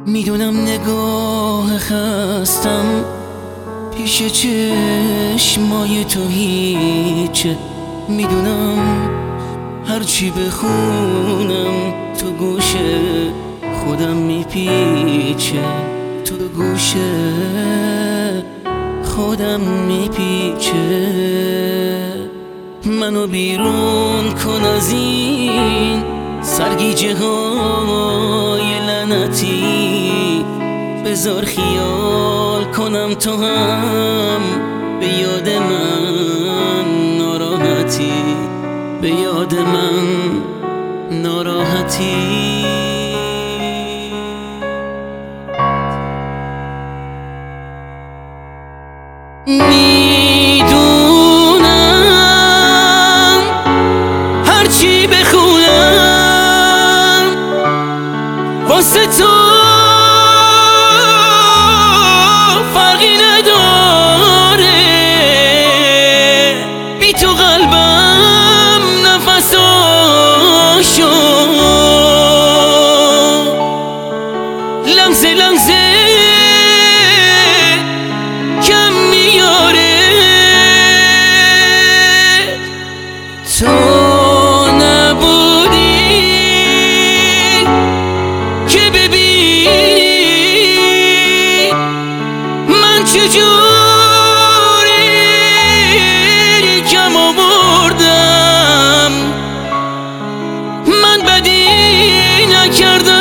میدونم نگاه خستم پیش چشمای تو هیچه، میدونم هرچی بخونم تو گوش خودم میپیچه، تو گوش خودم میپیچه. منو بیرون کن از این سرگیجه های لعنتی، بذار خیال کنم تو هم به یاد من ناراحتی، به یاد من ناراحتی. میدونم هرچی بخونم واسه تو فرقی نداره، بی تو قلبم نفساشو لحظه لحظه کم میاره. تو نبودی که ببینی من چجوری کم آوردم، من بدی نکردم